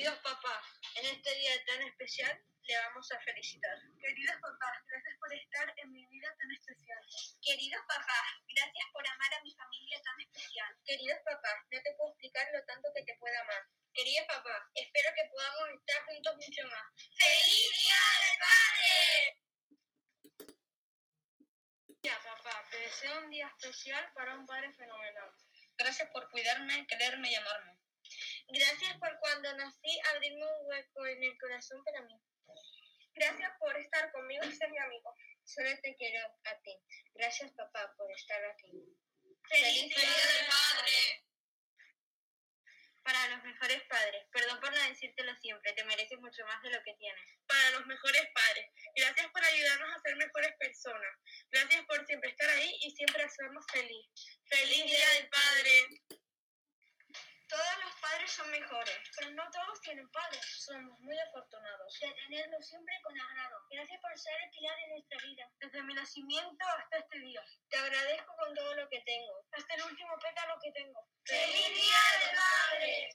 Queridos papás, en este día tan especial le vamos a felicitar. Queridos papás, gracias por estar en mi vida tan especial. Queridos papás, gracias por amar a mi familia tan especial. Queridos papás, no te puedo explicar lo tanto que te puedo amar. Queridos papás, espero que podamos estar juntos mucho más. ¡Feliz Día del Padre! Ya, papá, te deseo un día especial para un padre fenomenal. Gracias por cuidarme, quererme y amarme. Gracias por cuando nací abrirme un hueco en el corazón para mí. Gracias por estar conmigo y ser mi amigo. Solo te quiero a ti. Gracias, papá, por estar aquí. ¡Feliz Día del Padre! Para los mejores padres, perdón por no decírtelo siempre, te mereces mucho más de lo que tienes. Para los mejores padres, gracias por ayudarnos a ser mejores personas. Gracias por siempre estar ahí y siempre hacernos feliz. ¡Feliz Día del Padre! Todos los padres son mejores, pero no todos tienen padres. Somos muy afortunados De tenerlos siempre con agrado. Gracias por ser el pilar de nuestra vida. Desde mi nacimiento hasta este día. Te agradezco con todo lo que tengo. Hasta el último pétalo que tengo. ¡Feliz Día del Padre!